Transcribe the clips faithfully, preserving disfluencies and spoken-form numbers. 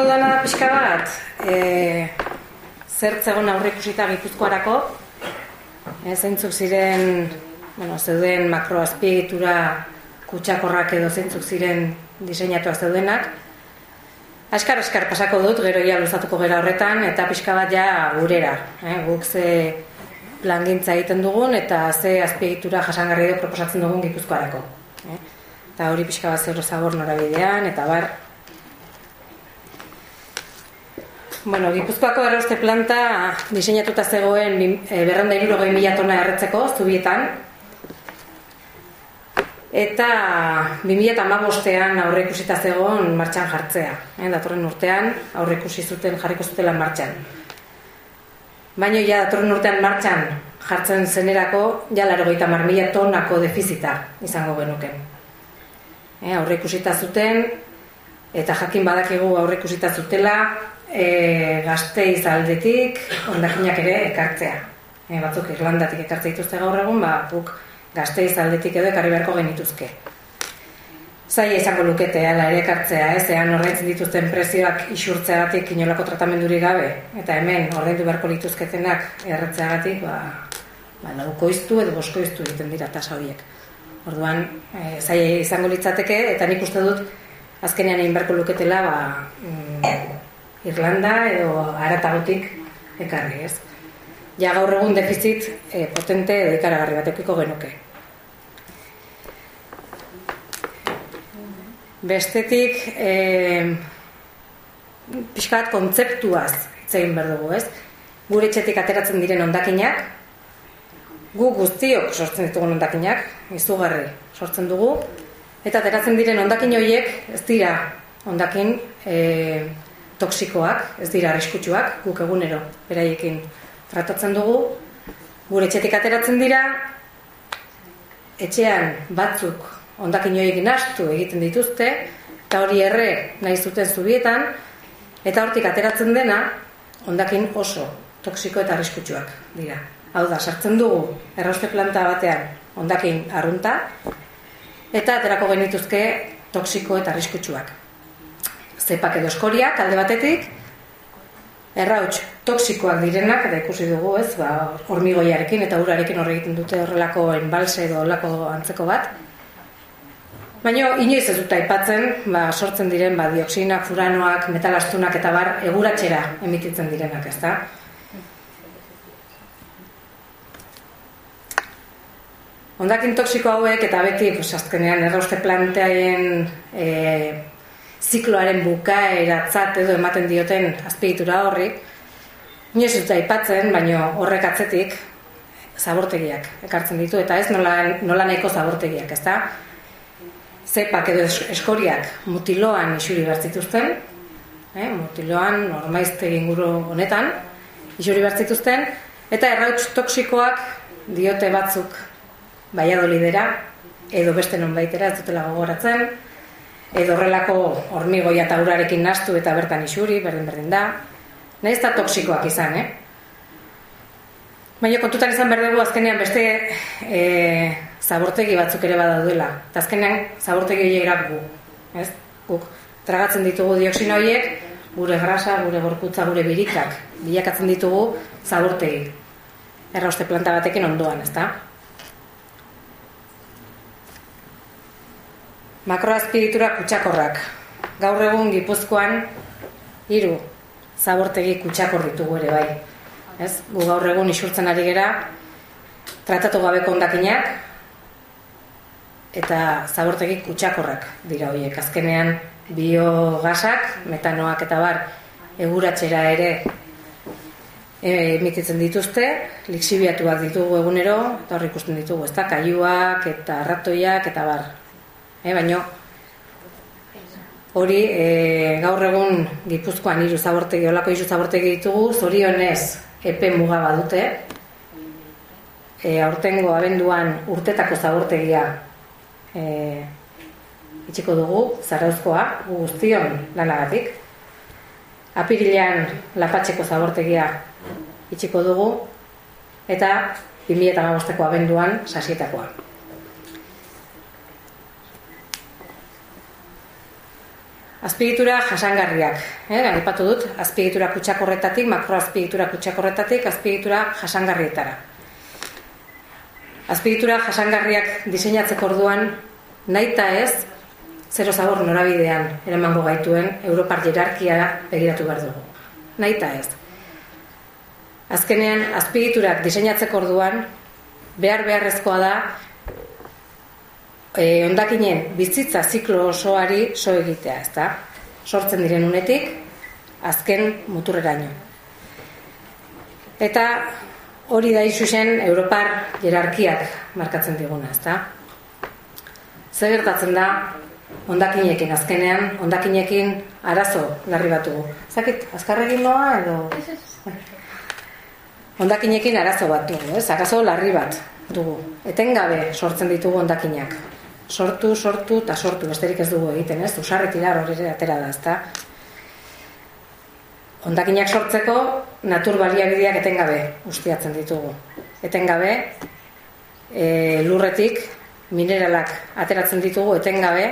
dudana da pixka bat, e, zertzegon aurreikusita Gipuzkoarako, e, zeintzuk ziren, bueno, zeuden makroazpiegitura kutsakorrak edo zeintzuk ziren diseinatuak zeudenak. Askar-askar pasako dut, gero ja luzatuko gera horretan, eta pixka bat ja gurera. Eh? Guk ze plangintza egiten dugun, eta ze azpiegitura jasangarri edo proposatzen dugun Gipuzkoarako. Eh? Eta hori pixka bat zer zabor norabidean, eta bar. Bueno, Gipuzkoako errauste planta diseinatuta zegoen berrehun eta hirurogei mila tona erretzeko zubietan, eta bi mila hamabostean aurreikusita zegoen martxan jartzea. Eh, datorren urtean aurreikusi zuten jarriko zutela martxan. Baina ja datorren urtean martxan jartzen zenerako ja laurogeita hamar mila tonako defizita izango genuke. Eh, aurreikusita zuten eta jakin badakigu aurreikusita zutela e, Gasteiz aldetik hondakinak ere ekartzea. E, batzuk Irlandatik ekartzea dituzte gaur egun, ba guk Gasteiz aldetik edo ekarri beharko genituzke. Zaila izango lukete ala ere ekartzea, ez, ean ordaintzen dituzten prezioak isurtzeagatik inolako tratamendurik gabe, eta hemen ordaindu beharko lituzketenak erretzeagatik, ba, ba laukoiztu edo boskoiztu egiten dira tasa horiek. Orduan, e, zaila izango litzateke, eta nik uste dut azkenean egin beharko luketela ba, mm, Irlanda edo haratagotik ekarri, ez. Ja gaur egun defizit e, potente edo ikaragarri bat edukiko genuke. Bestetik, e, pixkat kontzeptuaz hitz egin behar dugu, ez? Gure etxetik ateratzen diren hondakinak, gu guztiok sortzen ditugun hondakinak, izugarri sortzen dugu, eta ateratzen diren hondakin horiek ez dira hondakin e, toksikoak, ez dira arriskutsuak, guk egunero beraiekin tratatzen dugu, gure etxetik ateratzen dira, etxean batzuk hondakin horiek nahastu egiten dituzte, eta hori erre nahi zuten zubietan, eta hortik ateratzen dena hondakin oso toksiko eta arriskutsuak dira. Hau da, sartzen dugu errauste planta batean hondakin arrunta, eta aterako genituzke toksiko eta arriskutsuak. Zepak edo eskoriak alde batetik, errauts toksikoak direnak, eta ikusi dugu, ez, ba, hormigoiarekin eta urarekin horre egiten dute horrelako enbalse edo horrelako antzeko bat. Baina inoiz ez dut aipatzen, ba, sortzen diren ba, dioxinak, furanoak, metalastunak eta bar eguratxera emititzen direnak, ezta? Hondakin toksiko hauek eta beti pues, azkenean errauste planteaien e, zikloaren bukaeratzat edo ematen dioten azpiegitura horri, inoiz ez dut aipatzen, baina horrek atzetik zabortegiak ekartzen ditu, eta ez nola, nola nahiko zabortegiak, ezta? Zepak edo eskoriak mutiloan isuri behar zituzten, eh, mutiloan ormaiztegi inguru honetan isuri behar zituzten, eta errauts toksikoak diote batzuk Valladolidera edo beste nonbaitera, ez dutela gogoratzen, edo horrelako hormigoia eta urarekin nahastu eta bertan isuri, berdin-berdin da, nahiz eta toksikoak izan, eh? Baina kontutan izan behar dugu azkenean beste e, zabortegi batzuk ere badaudela. Eta azkenean zabortegi horiek gu. Ez? Guk tragatzen ditugu dioxina horiek, gure grasa, gure gorputza, gure birikak bilakatzen ditugu zabortegi. Errauste planta batekin ondoan, ezta? Makroazpiegitura kutsakorrak. Gaur egun Gipuzkoan hiru zabortegi kutsakor ditugu ere bai. Ez? Gu gaur egun isurtzen ari gera tratatu gabeko hondakinak eta zabortegi kutsakorrak dira horiek. Azkenean biogasak, metanoak eta bar eguratxera ere emititzen dituzte, lixibiatuak ditugu egunero, eta hor ikusten ditugu, ez da, kaiuak eta ratoiak eta bar. E, baino hori e, gaur egun Gipuzkoan hiru zabortegi, olako hiru zabortegi ditugu, zorionez epe muga badute. E, aurtengo abenduan urtetako zabortegia e, itxiko dugu, Zarauzkoa, guztion lanagatik. Apirilean Lapatxeko zabortegia itxiko dugu, eta bi mila hamabosteko abenduan Sasietakoa. azpiegitura jasangarriak, eh, aipatu dut, azpiegitura kutsakorretatik, makroazpiegitura kutsakorretatik, azpiegitura jasangarrietara. Azpiegitura jasangarriak diseinatzeko orduan, nahita ez, zero zabor norabidean eramango gaituen Europar jerarkia begiratu behar dugu. Nahita ez. Azkenean, azpiegiturak diseinatzeko orduan, behar beharrezkoa da e, hondakinen bizitza ziklo osoari so egitea, ezta? Sortzen diren unetik, azken muturreraino. Eta hori da izuzen Europar jerarkiak markatzen diguna, ezta? Zer gertatzen da hondakinekin, azkenean hondakinekin arazo larri bat dugu. Zakit, azkarregin noa edo... Hondakinekin arazo bat dugu, ez? Arazo larri bat dugu. Etengabe sortzen ditugu hondakinak. Sortu, sortu eta sortu, besterik ez dugu egiten, ez? Usarretirar hori atera da, ezta? Hondakinak sortzeko natur baliabideak etengabe ustiatzen ditugu. Etengabe e, lurretik mineralak ateratzen ditugu, etengabe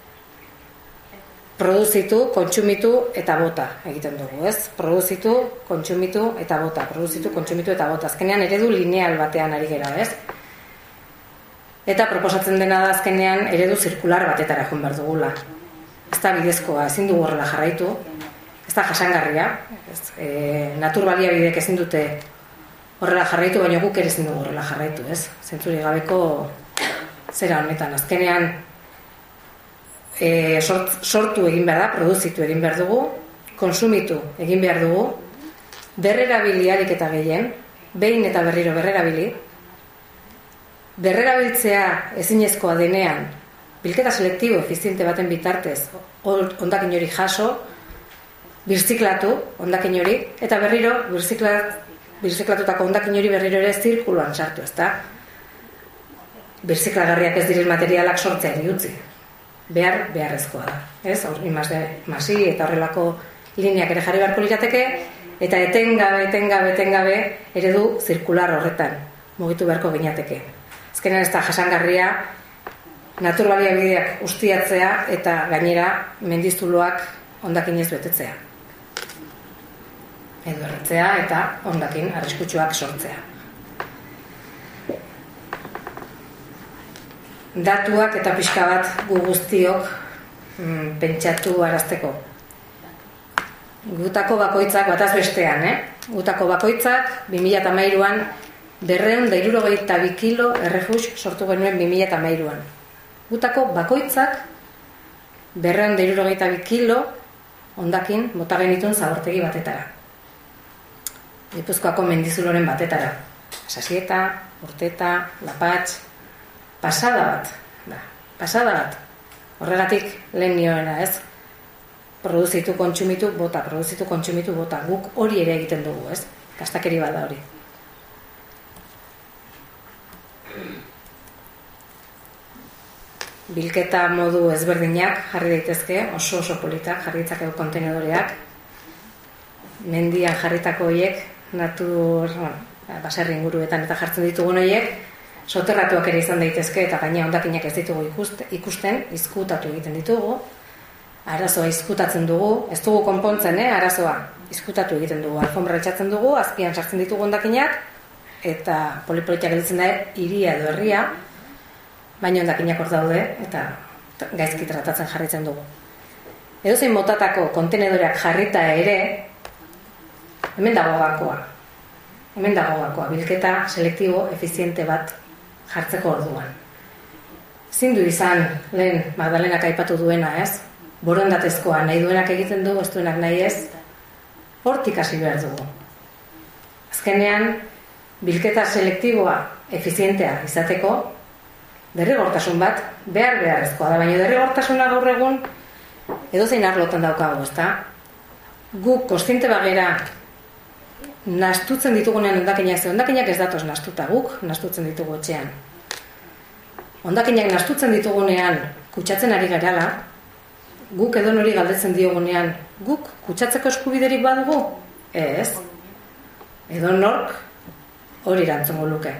produzitu, kontsumitu eta bota egiten dugu, ez? Produzitu, kontsumitu eta bota, produzitu, kontsumitu eta bota. Azkenean eredu lineal batean ari gera, ez? Eta proposatzen dena da azkenean eredu zirkular batetara joan behar dugula. Ez da bidezkoa, ezin dugu horrela jarraitu, ez da jasangarria, ez, e, natur baliabidek ezin dute horrela jarraitu, baina guk ere ezin dugu horrela jarraitu, ez? Zentzuri gabeko zera honetan, azkenean E, sort, sortu egin behar da, produzitu egin behar dugu, konsumitu egin behar dugu, berrerabili harik eta gehien, behin eta berriro berrerabili, berrerabiltzea ezinezkoa denean, bilketa selektibo efiziente baten bitartez, hondakin hori jaso, birziklatu hondakin hori, eta berriro birziklat, birziklatutako hondakin hori berriro ere zirkuluan sartu, ezta? Birziklagarriak ez diren materialak sortzea utzi. Behar, beharrezkoa da. Ez? Hori masi eta horrelako lineak ere jarri beharko lirateke, eta etengabe, etengabe, etengabe eredu zirkular horretan mugitu beharko ginateke. Azkenean ez da jasangarria natur baliabideak ustiatzea eta gainera mendiztuloak hondakinez betetzea. Edo erretzea eta hondakin arriskutsuak sortzea. Datuak eta pixka bat gu guztiok mm, pentsatu arazteko. Gutako bakoitzak bataz bestean, eh? Gutako bakoitzak bi mila hamairuan berrehun eta hirurogeita bi kilo errefus sortu genuen bi mila hamairuan. Gutako bakoitzak berrehun eta hirurogeita bi kilo hondakin bota genituen zabortegi batetara. Gipuzkoako mendizuloren batetara. Sasieta, Urteta, Lapatx, pasada bat, da, pasada bat. Horregatik lehen nioena, ez? Produzitu, kontsumitu, bota, produzitu, kontsumitu, bota. Guk hori ere egiten dugu, ez? Kastakeri bat da hori. Bilketa modu ezberdinak jarri daitezke, oso oso politak, jarri ditzakegu kontenedoreak. Mendian jarritako horiek, natur, bueno, baserri inguruetan eta jartzen ditugun horiek, soterratuak ere izan daitezke eta gaina hondakinak ez ditugu ikusten, izkutatu egiten ditugu, arazoa izkutatzen dugu, ez dugu konpontzen, eh, arazoa izkutatu egiten dugu, alfombra etxatzen dugu, azpian sartzen ditugu hondakinak, eta polipolitiak gelditzen da hiria edo herria, baina hondakinak hor daude eta gaizki tratatzen jarraitzen dugu. Edozein motatako kontenedoreak jarrita ere, hemen dago gakoa. Hemen dago gakoa, bilketa selektibo efiziente bat jartzeko orduan. Zindu izan, lehen Magdalenak aipatu duena, ez? Borondatezkoa, nahi duenak egiten du, ez duenak nahi ez, hortik hasi behar dugu. Azkenean, bilketa selektiboa efizientea izateko, derrigortasun bat behar beharrezkoa da, baina derrigortasuna gaur egun edozein arlotan daukagu, ezta? Guk kontziente bagera nastutzen ditugunean hondakinak, ze hondakinak ez datoz nastuta, guk nastutzen ditugu etxean. Hondakinak nastutzen ditugunean kutsatzen ari garala, guk edo nori galdetzen diogunean, guk kutsatzeko eskubiderik badugu? Ez. Edo nork hori erantzungo luke.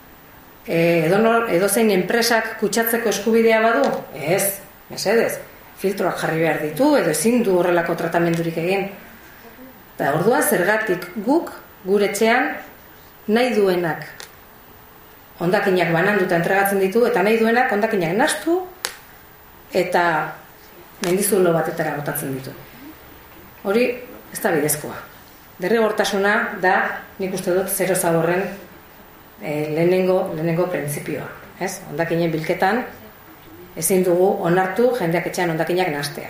E, edo, nor, edo zein enpresak kutsatzeko eskubidea badu? Ez, mesedez. filtroak jarri behar ditu, edo ezin du horrelako tratamendurik egin. Eta orduan zergatik guk, gure etxean, nahi duenak hondakinak bananduta entregatzen ditu, eta nahi duenak hondakinak nahastu, eta mendizulo batetara botatzen ditu. Hori ez da bidezkoa. Derrigortasuna da, nik uste dut, zero zaborren eh, lehenengo, lehenengo printzipioa. Ez? Hondakinen bilketan ezin dugu onartu jendeak etxean hondakinak nahastea.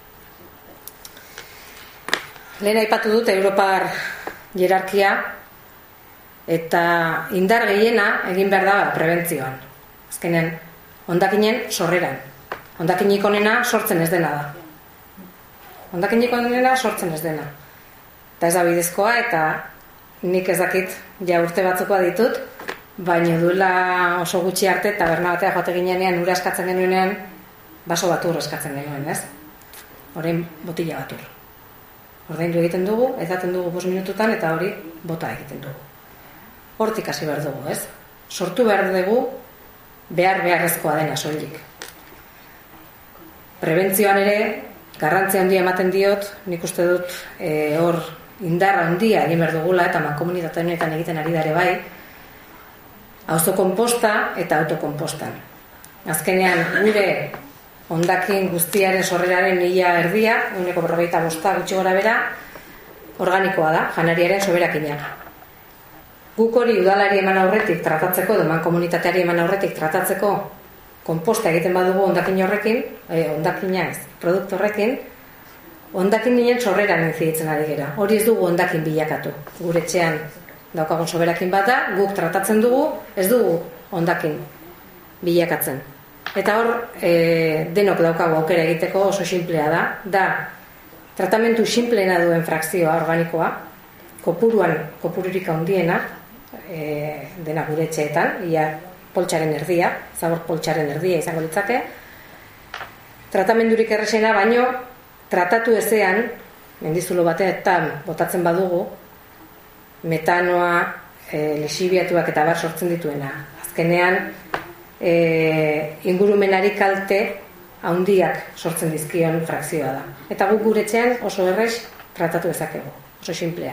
Lehen aipatu dut Europar hierarkia eta indar gehiena egin behar da prebentzioan. Azkenean, hondakinen sorreran. Hondakinik onena sortzen ez dena da. Hondakinik onena sortzen ez dena. Eta ez da bidezkoa, eta nik ez dakit ja urte batzukoa ditut, baina duela oso gutxi arte eta berna batea joate ginean ura eskatzen genuenean baso batur eskatzen genuen, ez? Orain botila batur. Ordaindu egiten dugu, edaten dugu bost minututan eta hori bota egiten dugu. Hortik hasi behar dugu, ez? Sortu behar dugu behar beharrezkoa dena soilik. Prebentzioan ere garrantzia handia ematen diot, nik uste dut e, hor indar handia egin behar dugula eta mankomunitate honetan egiten ari dare bai, auzo konposta eta autokonpostan. Azkenean gure hondakin guztiaren sorreraren ia erdia, ehuneko berrogeita bosta gutxi gora bera, organikoa da, janariaren soberakina. Guk hori udalari eman aurretik tratatzeko, edo mankomunitateari eman aurretik tratatzeko konposta egiten badugu hondakin horrekin, eh, hondakina ez, produktu horrekin, hondakinen sorreran inziditzen ari gera. Hori ez dugu hondakin bilakatu. Gure etxean daukagun soberakin bat da, guk tratatzen dugu, ez dugu hondakin bilakatzen. Eta hor, e, denok daukagu aukera egiteko oso sinplea da, da tratamentu sinpleena duen frakzioa organikoa, kopuruan, kopururik handiena, e, dena gure etxeetan, ia poltsaren erdia, zabor poltsaren erdia izango litzake, tratamendurik erresena, baino tratatu ezean, mendizulo batetan botatzen badugu, metanoa, e, lixibiatuak eta bar sortzen dituena. Azkenean, e, ingurumenari kalte handiak sortzen dizkion frakzioa da. Eta guk gure etxean oso errez tratatu dezakegu, oso sinplea.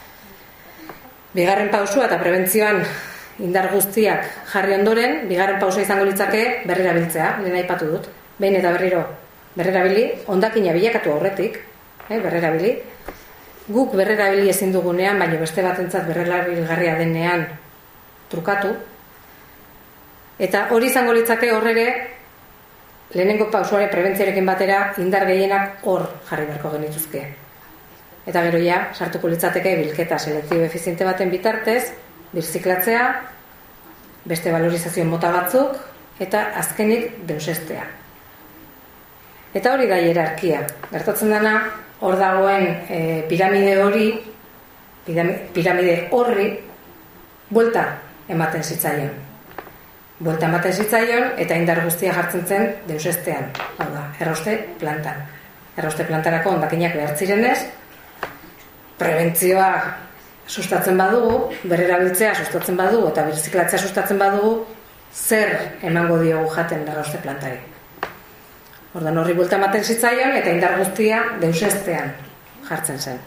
Bigarren pausua eta prebentzioan indar guztiak jarri ondoren, bigarren pausua izango litzake berrera biltzea, lehen aipatu dut. Behin eta berriro berrera bili, hondakina bilakatu aurretik, eh, berrera bili. Guk berrera bili ezin dugunean, baina beste batentzat berrera bilgarria denean trukatu. Eta hori izango litzake horrere, lehenengo pausuare prebentzioarekin batera indar gehienak hor jarri beharko genituzke. Eta gero ja, sartuko litzateke bilketa selektibo efiziente baten bitartez, birziklatzea, beste valorizazio mota batzuk, eta azkenik deusestea. Eta hori da hierarkia. Gertatzen dena, hor dagoen e, piramide hori, piramide horri, buelta ematen zitzaion. Buelta ematen zitzaion, eta indar guztia jartzen zen deusestean. Hau da, errauste plantan. Errauste plantarako hondakinak behar zirenez, prebentzioa sustatzen badugu, berrerabiltzea sustatzen badugu, eta birziklatzea sustatzen badugu, zer emango diogu jaten errauste plantari. Ordan horri buelta ematen zitzaion, eta indar guztia deusestean jartzen zen.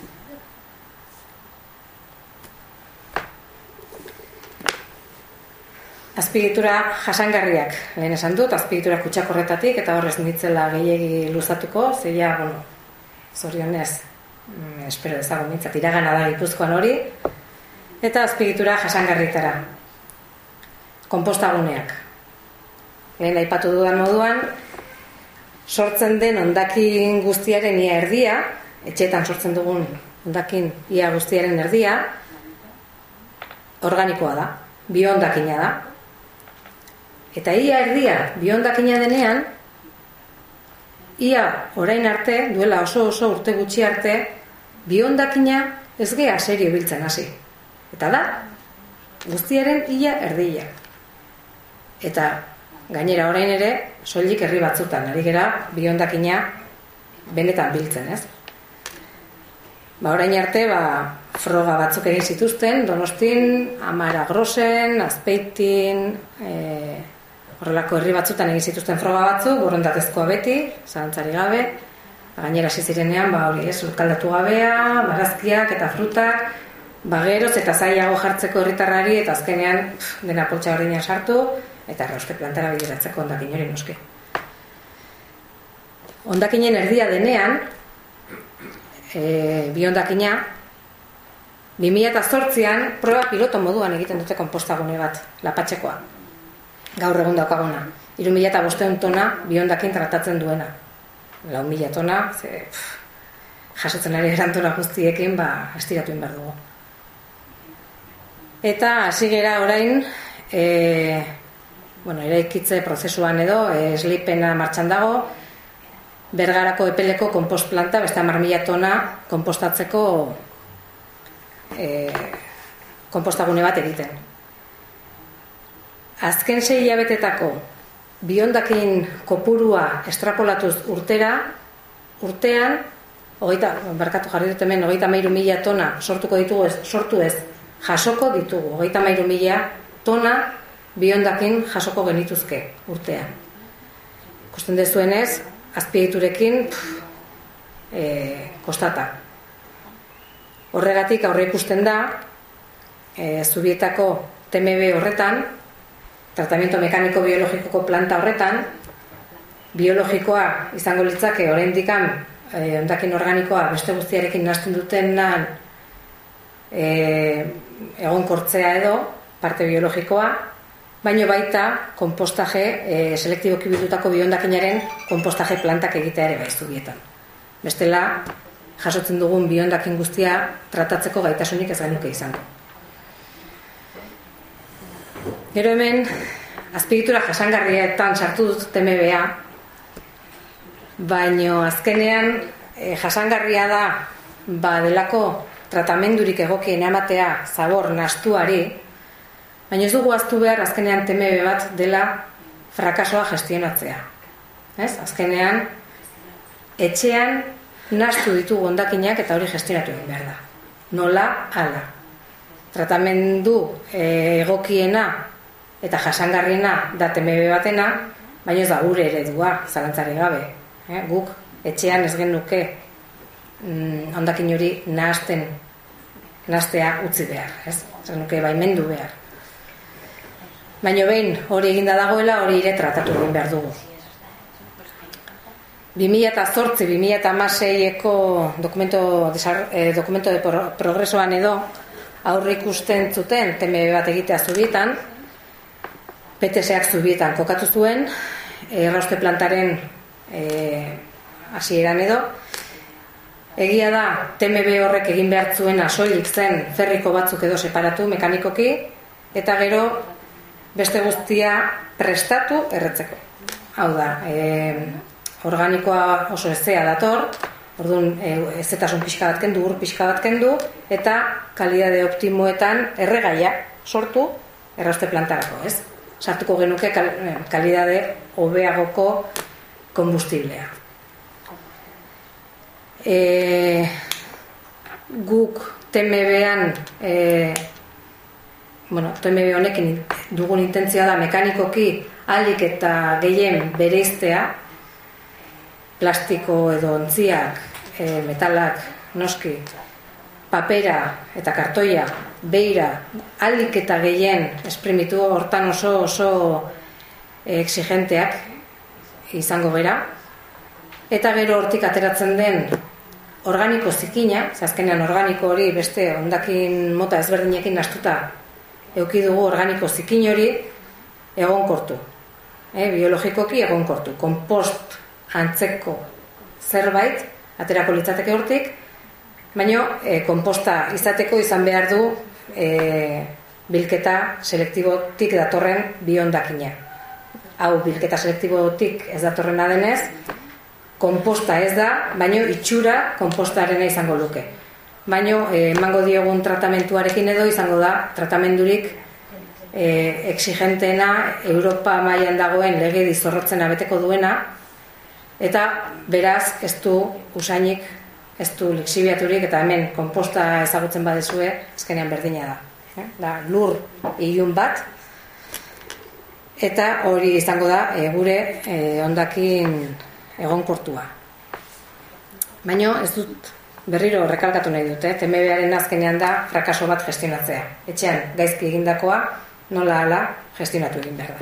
Azpiegitura jasangarriak, lehen esan dut, azpiegitura kutsakorretatik, eta horrez nitzela gehiegi luzatuko, zeia, bueno, zorionez, mm, espero dezagun nintzat, iragana da Gipuzkoan hori, eta azpiegitura jasangarritara. Konpostaguneak. Lehen aipatu dudan moduan, sortzen den hondakin guztiaren ia erdia, etxetan sortzen dugun hondakin ia guztiaren erdia, organikoa da, bihondakina da. Eta ia erdia bihondakina denean, ia orain arte, duela oso oso urte gutxi arte, bihondakina ez gea serio biltzen hasi. Eta da, guztiaren ia erdia. Eta gainera orain ere, soilik herri batzutan, ari gera bihondakina benetan biltzen, ez? Ba, orain arte, ba, froga batzuk egin zituzten, Donostin, Amara Grosen, Azpeitin, e, horrelako herri batzutan egin zituzten froga batzuk, borondatezkoa beti, zalantzari gabe, gainera hasi zirenean, ba hori, ez, kaldatu gabea, barazkiak eta frutak, ba geroz eta zailago jartzeko herritarrari eta azkenean pff, dena poltsa berdinean sartu eta errauste plantara bideratzeko hondakin hori noski. Hondakinen erdia denean, e, bi hondakina, bi mila zortzian proba piloto moduan egiten dute konpostagune bat, Lapatxekoa. Gaur egun daukaguna. hiru mila bostehun tona bi hondakin tratatzen duena. lau mila tona, ze, pff, jasotzen ari erantona guztiekin, ba, estiratu behar dugu. Eta hasi gera orain, e, bueno, eraikitze prozesuan edo, e, esleipena martxan dago, Bergarako epeleko konpost planta, beste hamar mila tona konpostatzeko e, konpostagune bat egiten. Azken sei hilabetetako bi hondakin kopurua estrapolatuz urtera, urtean, hogeita, barkatu jarri dut hemen, hogeita hamairu mila tona sortuko ditugu, ez, sortu ez, jasoko ditugu, hogeita hamairu mila tona bi hondakin jasoko genituzke urtean. Ikusten dezuenez, azpiegiturekin e, kostata. Horregatik aurre ikusten da, e, Zubietako T M B horretan, tratamiento mekaniko biologikoko planta horretan, biologikoa izango litzake oraindikan e, hondakin organikoa beste guztiarekin nahasten dutenan e, egonkortzea edo, parte biologikoa, baino baita konpostaje, e, selektiboki bildutako bihondakinaren konpostaje plantak egitea ere bai Zubietan. Bestela, jasotzen dugun bihondakin guztia tratatzeko gaitasunik ez genuke izango. Gero hemen, azpiegitura jasangarrietan sartu dut T M B-a, baino azkenean e, jasangarria da ba delako tratamendurik egokien ematea zabor nastuari, baina ez dugu ahaztu behar azkenean T M B bat dela frakasoa gestionatzea. Ez? Azkenean, etxean nahastu ditugu hondakinak eta hori gestionatu egin behar da. Nola, hala. Tratamendu e, egokiena eta jasangarriena da T M B batena, baina ez da gure eredua, zalantzari gabe. Eh? Guk etxean ez genuke mm, hondakin hori nahasten, nahastea utzi behar. Ez? Ez genuke baimendu behar. Baina behin hori eginda dagoela, hori ere tratatu egin behar dugu. bi mila zortzi bi mila hamaseieko dokumento, eh, dokumento de progresoan edo aurre ikusten zuten T M B bat egitea Zubietan, P T S-ak Zubietan kokatu zuen, errauste plantaren eh, hasieran edo. Egia da, T M B horrek egin behar zuena soilik zen ferriko batzuk edo separatu mekanikoki, eta gero beste guztia prestatu erretzeko. Hau da, e, organikoa oso ezea dator, orduan e, ezetasun pixka bat kendu, ur pixka bat kendu, eta kalidade optimoetan erregaia sortu errauste plantarako, ez? Sartuko genuke kal, kalidade hobeagoko konbustiblea. E, guk T M B-an e, bueno, T M B honekin dugun intentzioa da mekanikoki ahalik eta gehien bereiztea, plastiko edo ontziak, e, metalak, noski, papera eta kartoia, beira, ahalik eta gehien esprimitu hortan oso oso exigenteak izango gera, eta gero hortik ateratzen den organiko zikina, azkenean organiko hori beste hondakin mota ezberdinekin nahastuta eduki dugu organiko zikin hori egonkortu, e, biologikoki egonkortu, konpost antzeko zerbait aterako litzateke hortik, baina e, konposta izateko izan behar du e, bilketa selektibotik datorren bihondakina. Hau bilketa selektibotik ez datorrena denez, konposta ez da, baina itxura konpostarena izango luke. Baina emango diogun tratamentuarekin edo izango da tratamendurik e, exigentena Europa mailan dagoen legedi zorrotzena beteko duena, eta beraz ez du usainik, ez du lixibiaturik, eta hemen konposta ezagutzen badezue azkenean berdina da. Da lur ilun bat, eta hori izango da e, gure e, hondakin egonkortua. Baina ez dut berriro rekalkatu nahi dute, T M B-aren azkenean da frakaso bat gestionatzea. Etxean gaizki egindakoa nola hala gestionatu egin behar da.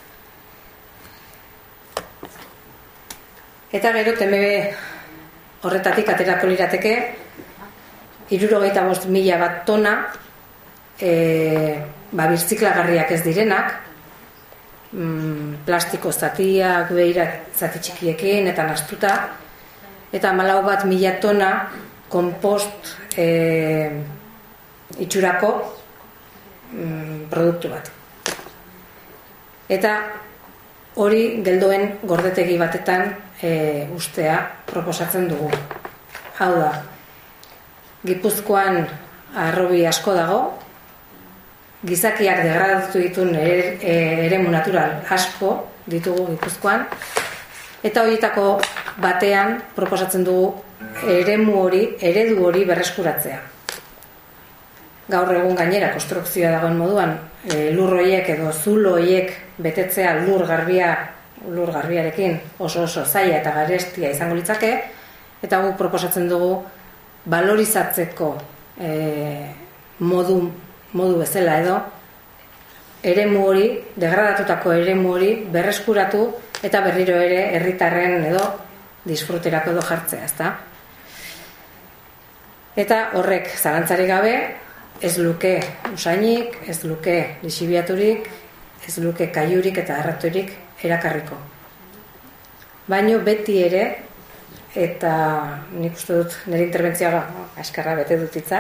Eta gero T M B horretatik aterako lirateke hirurogeita bost mila bat tona e, ba, birziklagarriak ez direnak, mm, plastiko zatiak, beira zati txikiekin eta nastuta, eta hamalau bat mila tona kompost e, itxurako mm, produktu bat. Eta hori geldoen gordetegi batetan e, ustea proposatzen dugu. Hau da, Gipuzkoan harrobi asko dago, gizakiak degradatu dituen eremu natural asko ditugu Gipuzkoan, eta horietako batean proposatzen dugu eremu hori, eredu hori berreskuratzea. Gaur egun gainera konstrukzioa dagoen moduan, e, lur horiek edo zulo horiek betetzea lur garbia, lur garbiarekin oso oso zaila eta garestia izango litzake, eta guk proposatzen dugu valorizatzeko e, modu, modu bezala edo eremu hori, degradatutako eremu hori berreskuratu eta berriro ere herritarren edo disfruterako edo jartzea, ezta? Eta horrek zalantzarik gabe ez luke usainik, ez luke lixibiaturik, ez luke kaiurik eta arratorik erakarriko. Baino beti ere, eta nik uste dut nire interbentzioa askarra bete dutitza,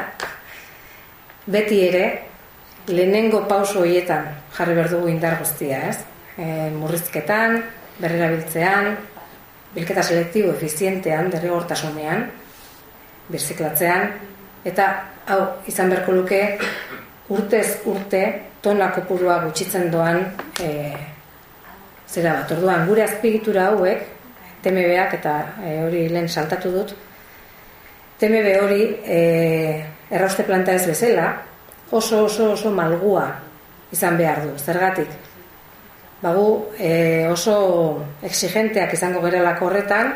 beti ere lehenengo pauso horietan jarri behar dugu indar guztia, ez? E, murrizketan, berrerabiltzean, bilketa selektibo efizientean, derrigortasunean, birziklatzean, eta hau izan beharko luke urtez urte tona kopurua gutxitzen doan e, zera bat. Orduan gure azpiegitura hauek T M B-ak eta e, hori lehen saltatu dut, T M B hori e, errauste planta ez bezala oso oso oso malgua izan behar du. Zergatik? Bagu e, oso exigenteak izango gerelako horretan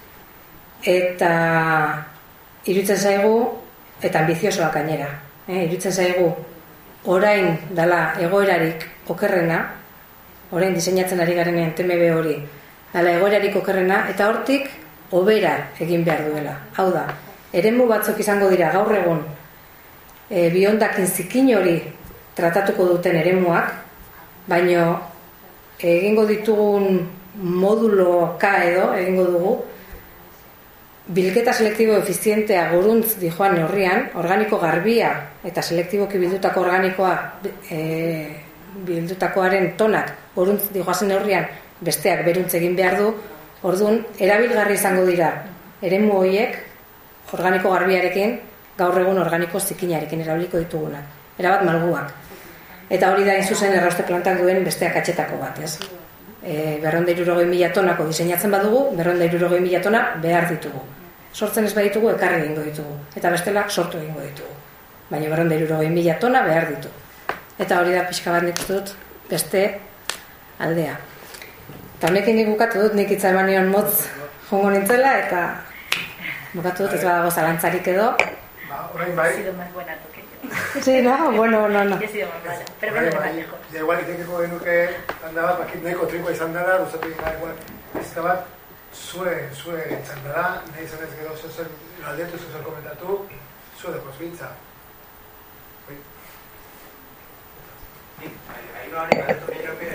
eta iruditzen zaigu eta ambiziosoak gainera. E, iruditzen zaigu orain dala egoerarik okerrena, orain diseinatzen ari garenean T M B hori dala egoerarik okerrena, eta hortik hobera egin behar duela. Hau da, eremu batzuk izango dira gaur egun e, biondakin zikin hori tratatuko duten eremuak, baino egingo ditugun moduloka edo egingo dugu bilketa selektibo efizientea goruntz dijoan neurrian, organiko garbia eta selektiboki bildutako organikoa e, bildutakoaren tonak goruntz dijoazen neurrian besteak beruntz egin behar du, orduan erabilgarri izango dira eremu horiek organiko garbiarekin, gaur egun organiko zikinarekin erabiliko ditugunak, erabat malguak. Eta hori da inzuzen errauste plantak duen besteak atxetako bat, ez? E, berrehun eta hirurogei mila tonako diseinatzen badugu, berrehun eta hirurogei mila tona behar ditugu. Sortzen ez baditugu, ekarri egingo ditugu. Eta bestela sortu egingo ditugu. Baina berrehun eta hirurogei mila tona behar ditu. Eta hori da pixka bat nik dut beste aldea. Eta honekin nik bukatu dut, nik hitza eman nion motz jongo nintzela, eta bukatu dut ez badago zalantzarik edo. Ba, orain bai. Sí, no, bueno, no, no. Pero bueno, vale. Da igual itekeko genuke handa bat, bakit nahiko trikoa izan dara, luzatu egin gara, igual, ez da bat, zue, zue txanda da, nahi izan ez gero zezer galdetu, zezer komentatu, zue dekoz bintza. Ahí no haré galdetu nioke,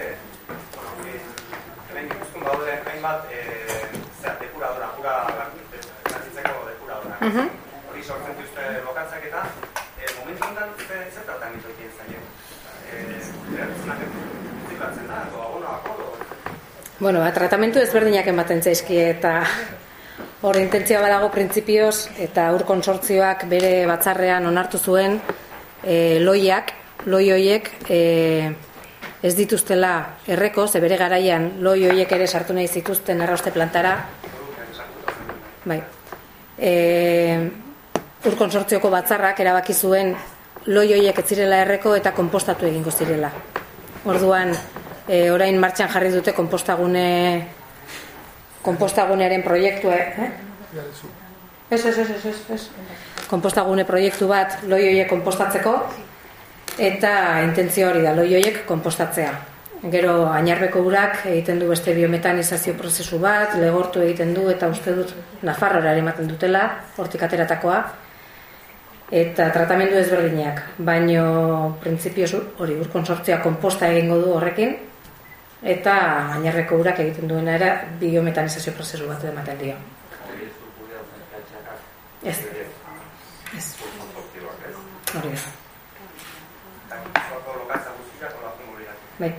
hemen Gipuzkoan baude hainbat depuradora, pura gartzitzeko depuradora. Hori sortzen duzte lokatzak eta momentu honetan zer tratamiento egin zaio? Zerzunak ziklatzen da, edo abonoako? Bueno, tratamentu ezberdinak ematen zaizkie eta hor intentzioa badago printzipioz eta ur konsortzioak bere batzarrean onartu zuen e, loiak, loi hoiek e, ez dituztela erreko, ze bere garaian loi hoiek ere sartu nahi zituzten errauste plantara. Bai. E, ur konsortzioko batzarrak erabaki zuen loi hoiek ez zirela erreko eta konpostatu egingo zirela. Orduan e, orain martxan jarri dute konpostagune konpostagunearen proiektua, eh? Ez, ez, ez, ez, ez. Konpostagune proiektu bat loi horiek konpostatzeko, eta intentzio hori da, loi horiek konpostatzea. Gero Añarbeko urak egiten du beste biometanizazio prozesu bat, legortu egiten du, eta uste dut Nafarroara ematen dutela, hortik ateratakoa, eta tratamendu ezberdinak, baino printzipioz hori ur kontsortzioa konposta egingo du horrekin, eta Añarbeko urak egiten duena era biometanizazio prozesu bat ematen dio. Ez. Ez. Hori da. Bai.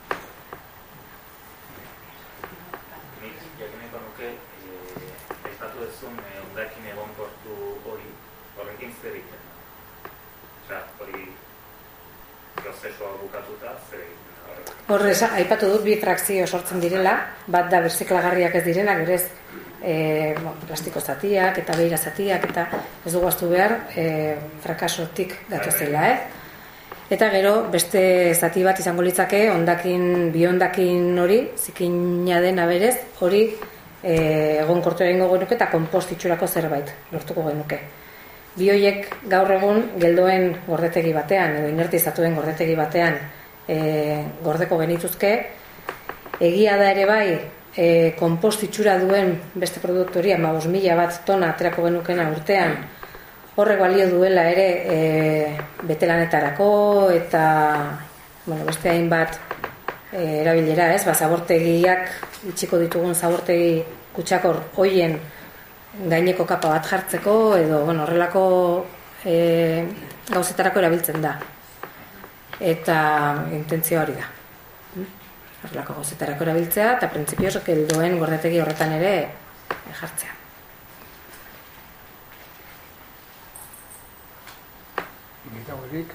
Jakineko nuke, aipatu duzun hondakin egonkortu hori, horrekin zer egiten da? Osea, hori prozesua bukatuta zer egiten da? Horrez, aipatu dut bi frakzio sortzen direla, bat da berziklagarriak ez direnak, berez e, bon, plastiko zatiak eta beira zatiak, eta ez dugu ahaztu behar e, frakasotik gatozela, eh? Eta gero beste zati bat izango litzake hondakin biondakin hori, zikina dena berez, hori e, egonkortu egingo genuke eta konpost itxurako zerbait lortuko genuke. Bi horiek gaur egun geldoen gordetegi batean edo inertizatuen gordetegi batean e, gordeko genituzke. Egia da ere bai, e, konpost itxura duen beste produktu hori hamabost mila bat tona aterako genukena urtean, horrek balio duela ere e, betelanetarako eta bueno, beste hainbat e, erabilera, ez? Ba, zabortegiak itxiko ditugun zabortegi kutsakor hoien gaineko kapa bat jartzeko edo bueno, horrelako e, gauzetarako erabiltzen da. Eta intentzio hori da. Horrelako gauzetarako erabiltzea eta printzipioz geldoen gordetegi horretan ere jartzea. Eta horrik